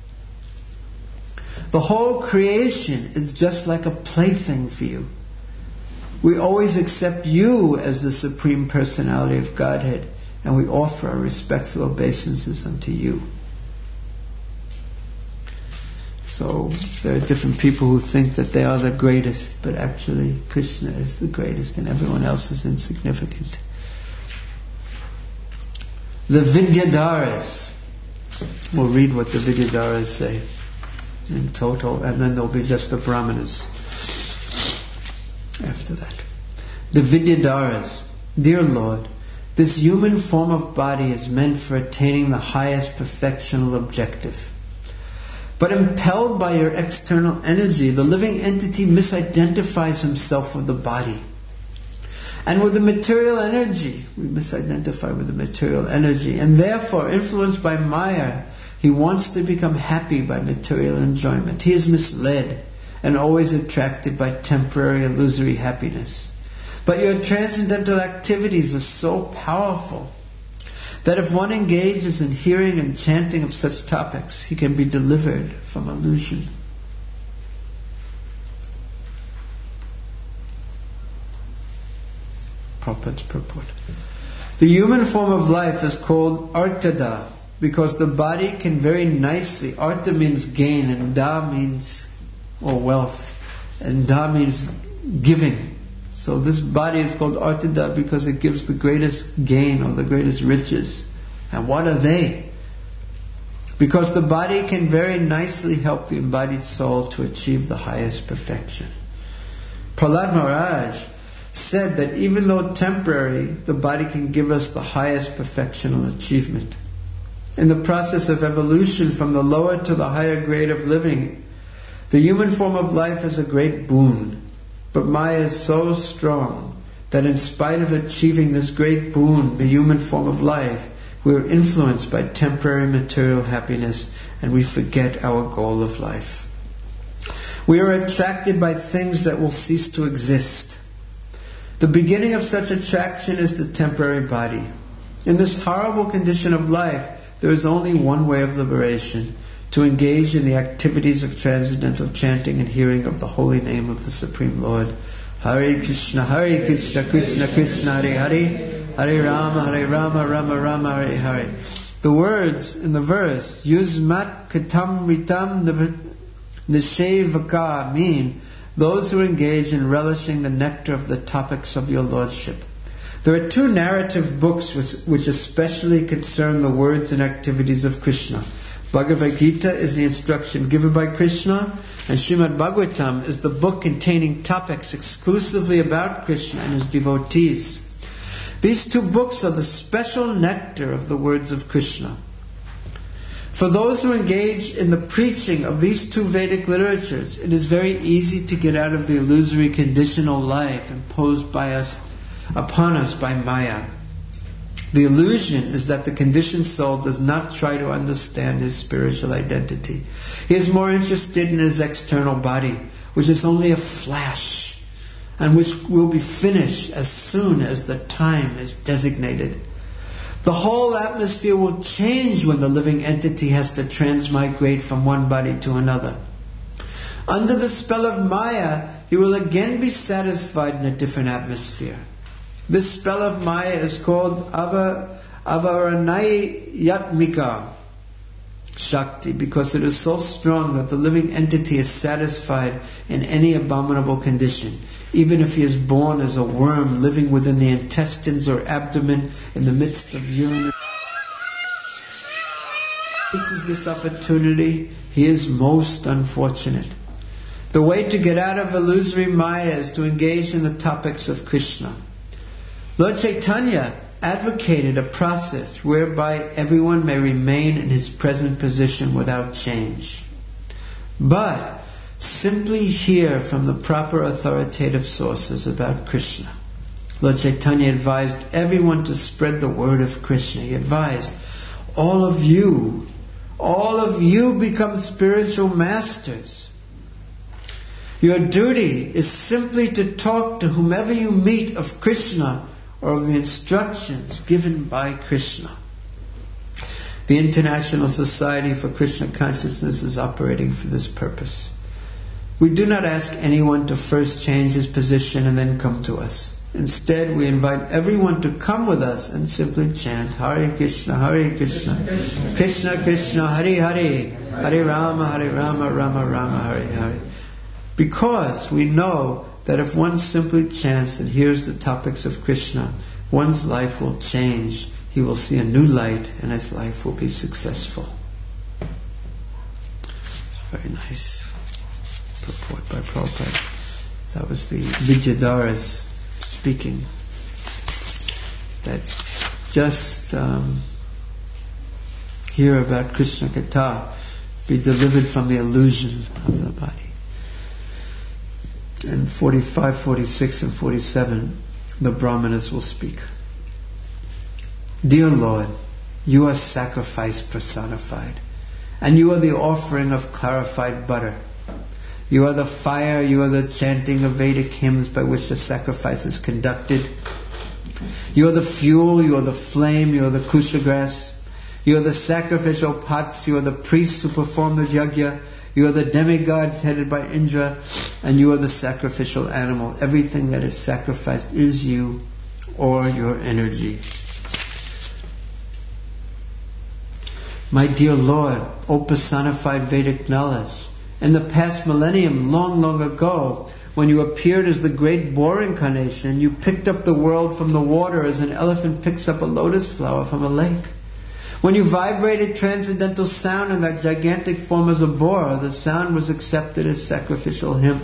The whole creation is just like a plaything for you. We always accept you as the Supreme Personality of Godhead, and we offer our respectful obeisances unto you. So there are different people who think that they are the greatest, but actually Krishna is the greatest and everyone else is insignificant. The Vidyadharas. We'll read what the Vidyadharas say in total, and then there'll be just the Brahmanas after that. The Vidyadharas. Dear Lord, this human form of body is meant for attaining the highest perfectional objective. But impelled by your external energy, the living entity misidentifies himself with the body. And with the material energy, we misidentify with the material energy, and therefore, influenced by Maya, he wants to become happy by material enjoyment. He is misled and always attracted by temporary illusory happiness. But your transcendental activities are so powerful that if one engages in hearing and chanting of such topics, he can be delivered from illusion. Prabhupada's purport. The human form of life is called artada because the body can very nicely, artha means gain and da means wealth, and da means giving. So this body is called artada because it gives the greatest gain or the greatest riches. And what are they? Because the body can very nicely help the embodied soul to achieve the highest perfection. Prahlad Maharaj said that even though temporary, the body can give us the highest perfectional achievement. In the process of evolution from the lower to the higher grade of living, the human form of life is a great boon. But Maya is so strong that in spite of achieving this great boon, the human form of life, we are influenced by temporary material happiness and we forget our goal of life. We are attracted by things that will cease to exist. The beginning of such attraction is the temporary body. In this horrible condition of life, there is only one way of liberation: to engage in the activities of transcendental chanting and hearing of the holy name of the Supreme Lord. Hare Krishna, Krishna Krishna, Hare Hare, Hare Rama, Rama Rama, Hare Hare. The words in the verse, Yuzmat Katam Ritam Nishevaka, mean those who engage in relishing the nectar of the topics of your Lordship. There are two narrative books which especially concern the words and activities of Krishna. Bhagavad Gita is the instruction given by Krishna, and Srimad Bhagavatam is the book containing topics exclusively about Krishna and his devotees. These two books are the special nectar of the words of Krishna. For those who engage in the preaching of these two Vedic literatures, it is very easy to get out of the illusory conditional life imposed upon us by Maya. The illusion is that the conditioned soul does not try to understand his spiritual identity. He is more interested in his external body, which is only a flash, and which will be finished as soon as the time is designated. The whole atmosphere will change when the living entity has to transmigrate from one body to another. Under the spell of Maya, he will again be satisfied in a different atmosphere. This spell of Maya is called Avaranayatmika Shakti, because it is so strong that the living entity is satisfied in any abominable condition, even if he is born as a worm living within the intestines or abdomen in the midst of urine. This opportunity, he is most unfortunate. The way to get out of illusory Maya is to engage in the topics of Krishna. Lord Chaitanya advocated a process whereby everyone may remain in his present position without change. But simply hear from the proper authoritative sources about Krishna. Lord Chaitanya advised everyone to spread the word of Krishna. He advised, all of you become spiritual masters. Your duty is simply to talk to whomever you meet of Krishna or of the instructions given by Krishna. The International Society for Krishna Consciousness is operating for this purpose. We do not ask anyone to first change his position and then come to us. Instead, we invite everyone to come with us and simply chant Hare Krishna, Krishna Krishna, Hare Hare, Hare Rama, Rama Rama, Hare Hare. Because we know that if one simply chants and hears the topics of Krishna, one's life will change. He will see a new light and his life will be successful. It's very nice purport by Prabhupada. That was the Vidyadharas speaking. That just hear about Krishna Katha, be delivered from the illusion of the body. In 45, 46 and 47, the Brahmanas will speak. Dear Lord, you are sacrifice personified, and you are the offering of clarified butter. You are the fire, you are the chanting of Vedic hymns by which the sacrifice is conducted. You are the fuel, you are the flame, you are the kusha grass. You are the sacrificial pots, you are the priests who perform the yajna. You are the demigods headed by Indra, and you are the sacrificial animal. Everything that is sacrificed is you or your energy. My dear Lord, O personified Vedic knowledge, in the past millennium, long, long ago, when you appeared as the great boar incarnation, and you picked up the world from the water as an elephant picks up a lotus flower from a lake. When you vibrated transcendental sound in that gigantic form as a boar, the sound was accepted as a sacrificial hymn,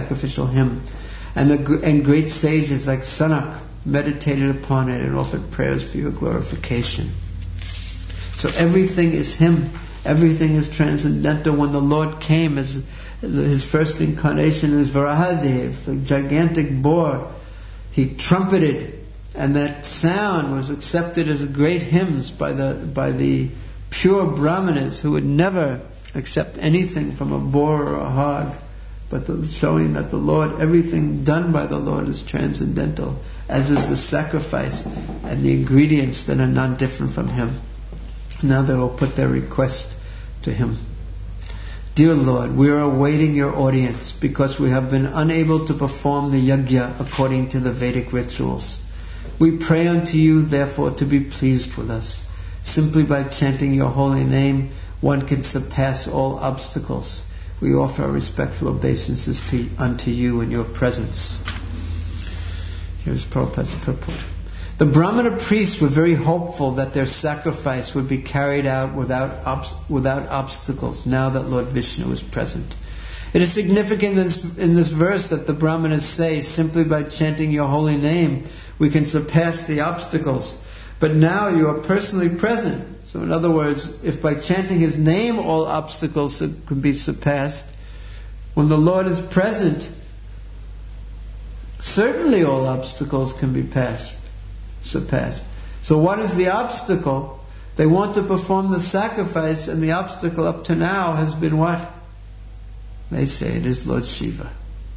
and great sages like Sanak meditated upon it and offered prayers for your glorification. So everything is him. Everything is transcendental. When the Lord came as his first incarnation as Varahadev, the gigantic boar, he trumpeted. And that sound was accepted as great hymns by the pure Brahmanas who would never accept anything from a boar or a hog. but showing that the Lord, everything done by the Lord is transcendental, as is the sacrifice and the ingredients that are not different from Him. Now they will put their request to Him. Dear Lord, we are awaiting your audience because we have been unable to perform the yajna according to the Vedic rituals. We pray unto you, therefore, to be pleased with us. Simply by chanting your holy name, one can surpass all obstacles. We offer our respectful obeisances unto you in your presence. Here's Prabhupada's purport. The Brahmana priests were very hopeful that their sacrifice would be carried out without obstacles now that Lord Vishnu is present. It is significant in this verse that the Brahmanas say, simply by chanting your holy name, we can surpass the obstacles. But now you are personally present. So in other words, if by chanting His name all obstacles can be surpassed, when the Lord is present, certainly all obstacles can be surpassed. So what is the obstacle? They want to perform the sacrifice, and the obstacle up to now has been what? They say it is Lord Shiva.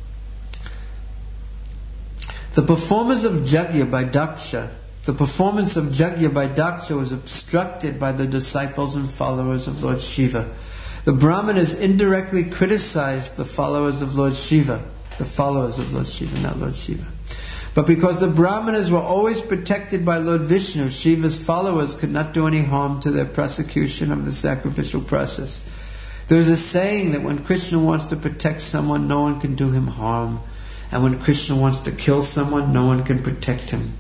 The performance of yajna by Daksha was obstructed by the disciples and followers of Lord Shiva. The Brahmanas indirectly criticized the followers of Lord Shiva. The followers of Lord Shiva, not Lord Shiva. But because the Brahmanas were always protected by Lord Vishnu, Shiva's followers could not do any harm to their prosecution of the sacrificial process. There is a saying that when Krishna wants to protect someone, no one can do him harm. And when Krishna wants to kill someone, no one can protect him.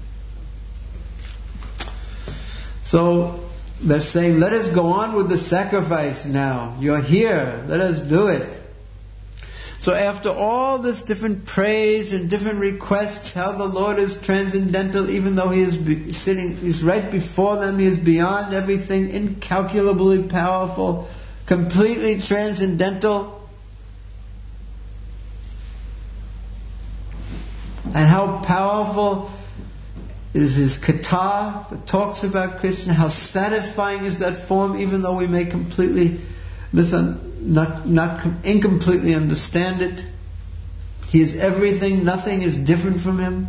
So they're saying, let us go on with the sacrifice now. You're here. Let us do it. So after all this different praise and different requests, how the Lord is transcendental, even though He is sitting, He's right before them, He is beyond everything, incalculably powerful, completely transcendental. And how powerful is His katha that talks about Krishna, how satisfying is that form, even though we may completely incompletely understand it. He is everything, nothing is different from Him.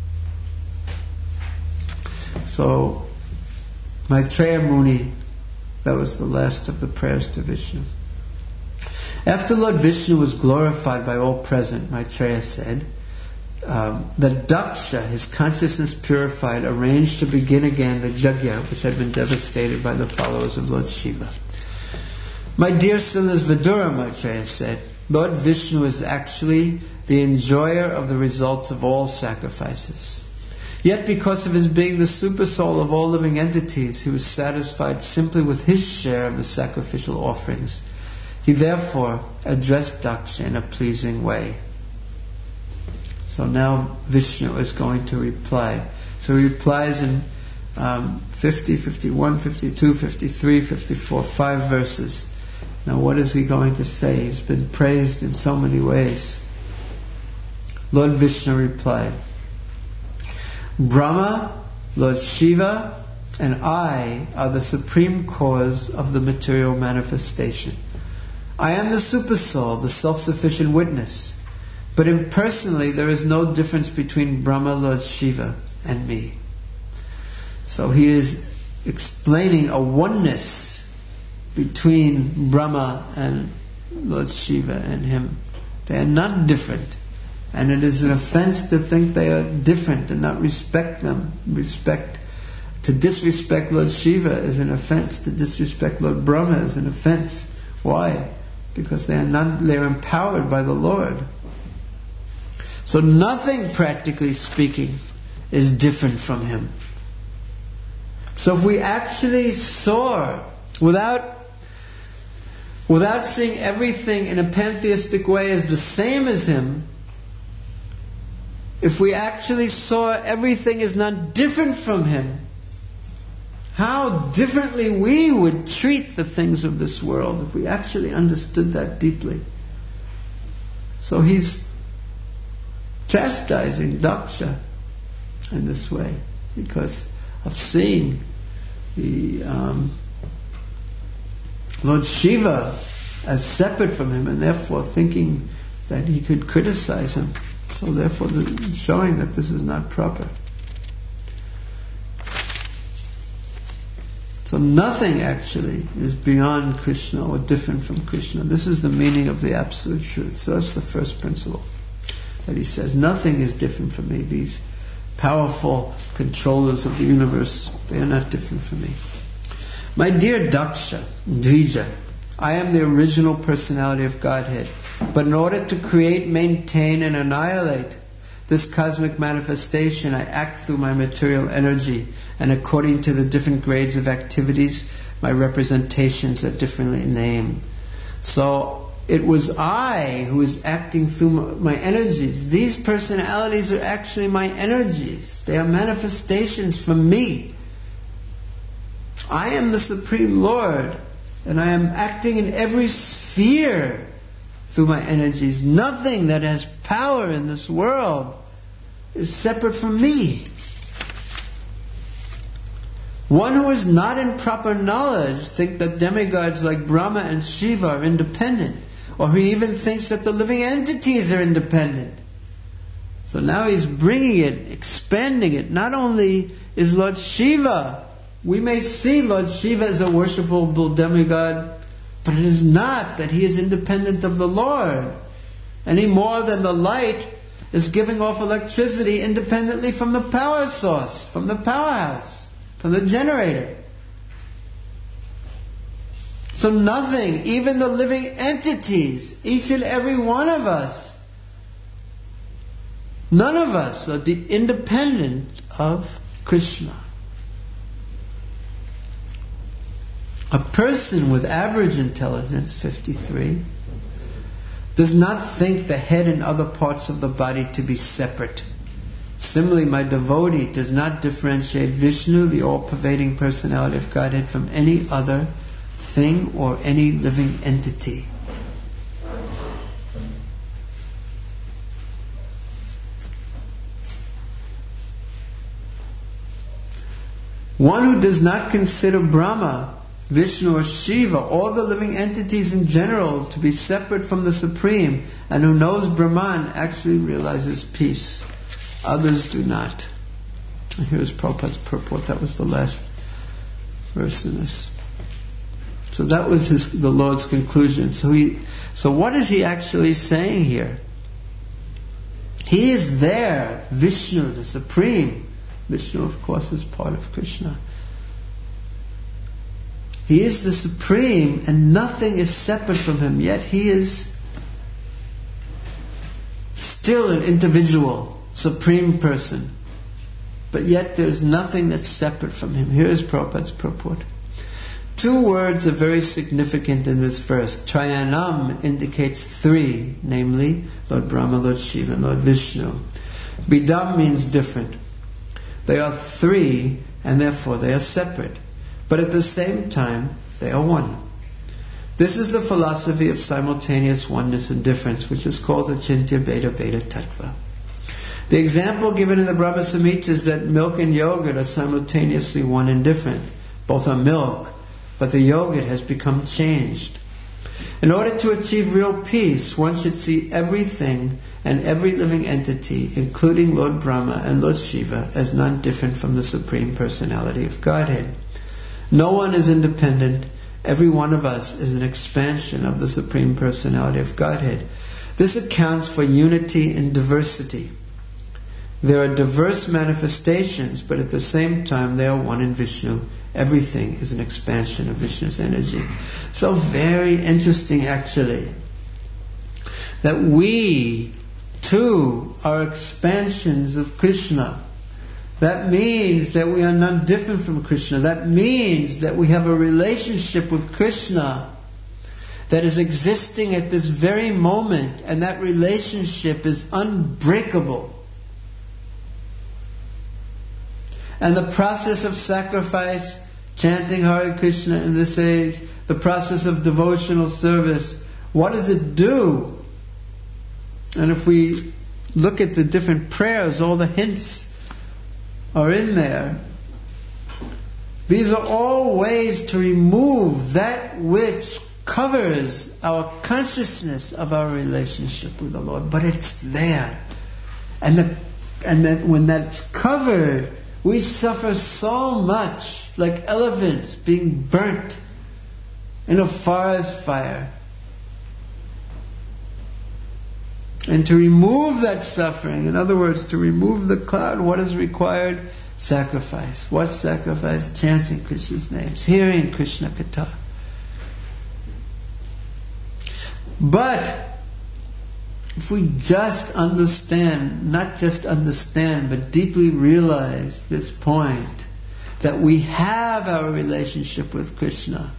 So, Maitreya Muni, that was the last of the prayers to Vishnu. After Lord Vishnu was glorified by all present, Maitreya said, that Daksha, his consciousness purified, arranged to begin again the yajna which had been devastated by the followers of Lord Shiva. My dear Silas Vidura, Maitreya said, Lord Vishnu is actually the enjoyer of the results of all sacrifices. Yet because of His being the super soul of all living entities, He was satisfied simply with His share of the sacrificial offerings. He therefore addressed Daksha in a pleasing way. So now Vishnu is going to reply. So He replies in 50, 51, 52, 53, 54, 5 verses. Now what is He going to say? He's been praised in so many ways. Lord Vishnu replied, Brahma, Lord Shiva, and I are the supreme cause of the material manifestation. I am the super soul, the self-sufficient witness. But impersonally there is no difference between Brahma, Lord Shiva, and me. So he is explaining a oneness between Brahma and Lord Shiva and him. They are not different. And it is an offense to think they are different and not respect them. To disrespect Lord Shiva is an offense. To disrespect Lord Brahma is an offense. Why? Because they are empowered by the Lord. So nothing, practically speaking, is different from Him. So if we actually saw, without seeing everything in a pantheistic way as the same as Him, if we actually saw everything as not different from Him, how differently we would treat the things of this world if we actually understood that deeply. So He's chastising Daksha in this way because of seeing the Lord Shiva as separate from him, and therefore thinking that he could criticize him. So therefore, showing that this is not proper. So nothing actually is beyond Krishna or different from Krishna. This is the meaning of the absolute truth. So that's the first principle that he says. Nothing is different from me. These powerful controllers of the universe, they are not different from me. My dear Daksha, Dvija, I am the original personality of Godhead. But in order to create, maintain, and annihilate this cosmic manifestation, I act through my material energy, and according to the different grades of activities, my representations are differently named. So it was I who was acting through my energies. These personalities are actually my energies. They are manifestations from me. I am the Supreme Lord, and I am acting in every sphere through my energies. Nothing that has power in this world is separate from me. One who is not in proper knowledge thinks that demigods like Brahma and Shiva are independent, or who even thinks that the living entities are independent. So now he's bringing it, expanding it. Not only is Lord Shiva, we may see Lord Shiva as a worshipable demigod, but it is not that he is independent of the Lord, any more than the light is giving off electricity independently from the power source, from the powerhouse, from the generator. So nothing, even the living entities, each and every one of us, none of us are independent of Krishna. A person with average intelligence, 53, does not think the head and other parts of the body to be separate. Similarly, my devotee does not differentiate Vishnu, the all-pervading personality of Godhead, from any other thing or any living entity. One who does not consider Brahma, Vishnu or Shiva, all the living entities in general, to be separate from the Supreme, and who knows Brahman, actually realizes peace. Others do not. And here's Prabhupada's purport. That was the last verse in this. So that was the Lord's conclusion. So what is he actually saying here? He is there, Vishnu, the Supreme. Vishnu, of course, is part of Krishna. He is the Supreme, and nothing is separate from him, yet he is still an individual, Supreme person. But yet there's nothing that's separate from him. Here is Prabhupada's purport. Two words are very significant in this verse. Trayanam indicates three, namely Lord Brahma, Lord Shiva, and Lord Vishnu. Bidam means different. They are three, and therefore they are separate. But at the same time, they are one. This is the philosophy of simultaneous oneness and difference, which is called the Chintya Bheda Bheda Tattva. The example given in the Brahma Samhita is that milk and yogurt are simultaneously one and different. Both are milk, but the yogurt has become changed. In order to achieve real peace, one should see everything and every living entity, including Lord Brahma and Lord Shiva, as none different from the Supreme Personality of Godhead. No one is independent. Every one of us is an expansion of the Supreme Personality of Godhead. This accounts for unity in diversity. There are diverse manifestations, but at the same time they are one in Vishnu. Everything is an expansion of Vishnu's energy. So very interesting, actually, that we too are expansions of Krishna. That means that we are none different from Krishna. That means that we have a relationship with Krishna that is existing at this very moment, and that relationship is unbreakable. And the process of sacrifice, chanting Hare Krishna in this age, the process of devotional service, what does it do? And if we look at the different prayers, all the hints are in there. These are all ways to remove that which covers our consciousness of our relationship with the Lord, but it's there. And that when that's covered, we suffer so much, like elephants being burnt in a forest fire. And to remove that suffering, in other words, to remove the cloud, what is required? Sacrifice. What sacrifice? Chanting Krishna's names, hearing Krishna Katha. But if we just understand, not just understand, but deeply realize this point, that we have our relationship with Krishna,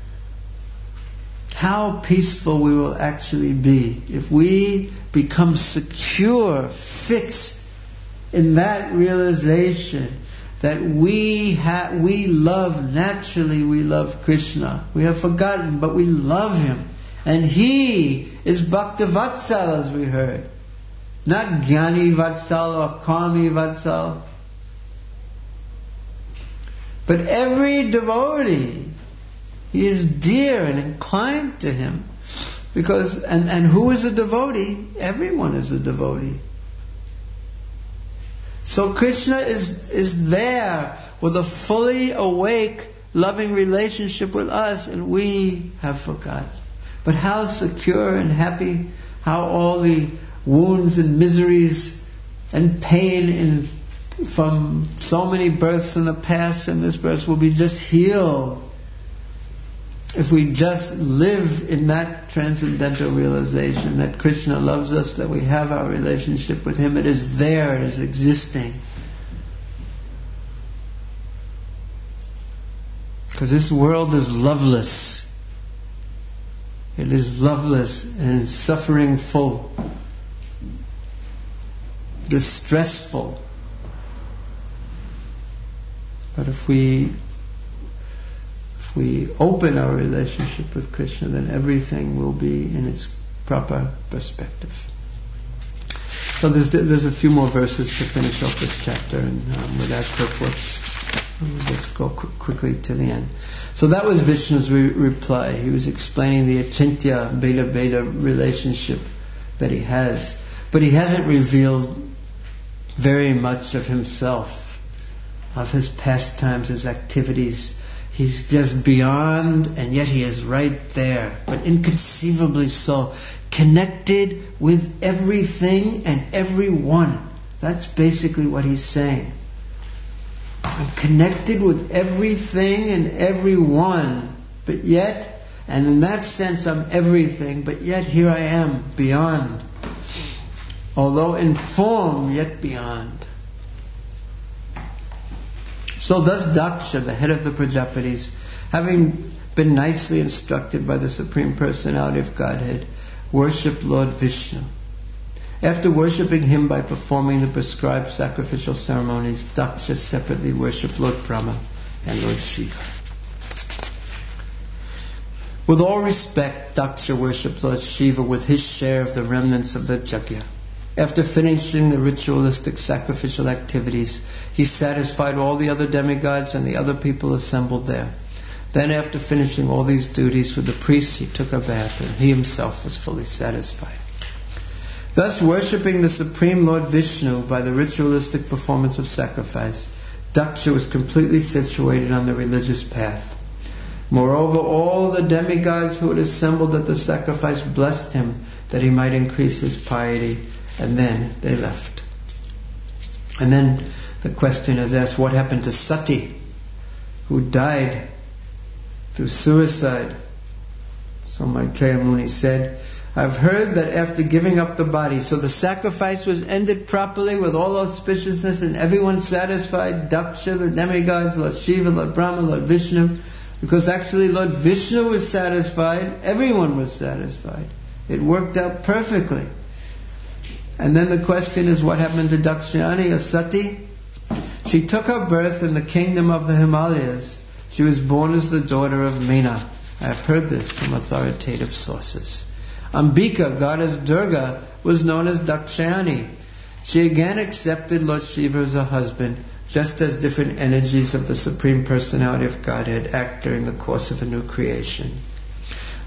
how peaceful we will actually be if we become secure, fixed in that realization that we love, naturally we love Krishna. We have forgotten, but we love Him. And He is Bhakta-Vatsal, as we heard. Not Jnani Vatsal or Kami Vatsal. But every devotee, he is dear and inclined to Him. Because, and who is a devotee? Everyone is a devotee. So Krishna is there with a fully awake, loving relationship with us, and we have forgotten. But how secure and happy, how all the wounds and miseries and pain from so many births in the past and this birth will be just healed if we just live in that transcendental realization that Krishna loves us, that we have our relationship with Him. It is there, it is existing. Because this world is loveless. It is loveless and suffering-full, distressful. But if we open our relationship with Krishna, then everything will be in its proper perspective. So there's a few more verses to finish off this chapter, and with that purpose, let's go quickly to the end. So that was Vishnu's reply. He was explaining the Achintya Bheda relationship that he has. But he hasn't revealed very much of himself, of his pastimes, his activities. He's just beyond, and yet he is right there, but inconceivably so, connected with everything and everyone. That's basically what he's saying. I'm connected with everything and everyone, but yet, and in that sense I'm everything, but yet here I am, beyond. Although in form, yet beyond. So thus Daksha, the head of the Prajapatis, having been nicely instructed by the Supreme Personality of Godhead, worshipped Lord Vishnu. After worshipping Him by performing the prescribed sacrificial ceremonies, Daksha separately worshipped Lord Brahma and Lord Shiva. With all respect, Daksha worshipped Lord Shiva with his share of the remnants of the Yajna. After finishing the ritualistic sacrificial activities, he satisfied all the other demigods and the other people assembled there. Then after finishing all these duties with the priests, he took a bath, and he himself was fully satisfied. Thus, worshipping the Supreme Lord Vishnu by the ritualistic performance of sacrifice, Daksha was completely situated on the religious path. Moreover, all the demigods who had assembled at the sacrifice blessed him that he might increase his piety, and then they left. And then the question is asked, what happened to Sati, who died through suicide? So Maitreya Muni said, I've heard that after giving up the body, so the sacrifice was ended properly with all auspiciousness and everyone satisfied, Daksha, the demigods, Lord Shiva, Lord Brahma, Lord Vishnu, because actually Lord Vishnu was satisfied, everyone was satisfied. It worked out perfectly. And then the question is, what happened to Dakshayani, or Sati? She took her birth in the kingdom of the Himalayas. She was born as the daughter of Meena. I have heard this from authoritative sources. Ambika, goddess Durga, was known as Dakshayani. She again accepted Lord Shiva as her husband, just as different energies of the Supreme Personality of Godhead act during the course of a new creation.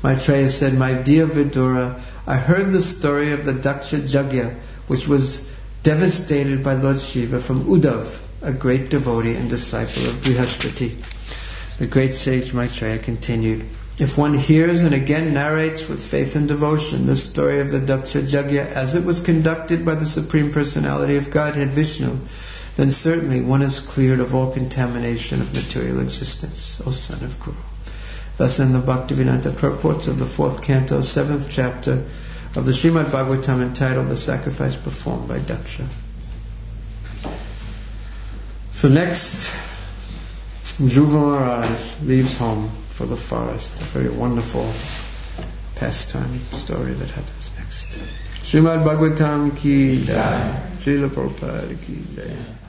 Maitreya said, "My dear Vidura, I heard the story of the Daksha Yajna, which was devastated by Lord Shiva, from Uddhav, a great devotee and disciple of Brihaspati." The great sage Maitreya continued, "If one hears and again narrates with faith and devotion the story of the Daksha Yajna as it was conducted by the Supreme Personality of Godhead Vishnu, then certainly one is cleared of all contamination of material existence, O son of Guru." Thus in the Bhaktivedanta purports of the 4th canto, 7th chapter of the Srimad Bhagavatam, entitled The Sacrifice Performed by Daksha. So next, Dhruva Maharaj leaves home for the forest. A very wonderful pastime story that happens next. Srimad Bhagavatam ki jai. Srila Prabhupada ki jai.